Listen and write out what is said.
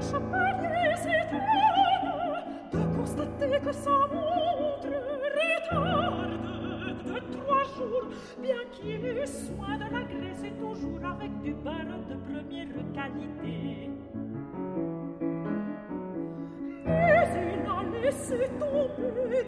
Chapelier s'étonne de constater que sa montre retarde de 3 jours, bien qu'il ait soin de la graisser toujours avec du beurre de première qualité. Mais il a laissé tomber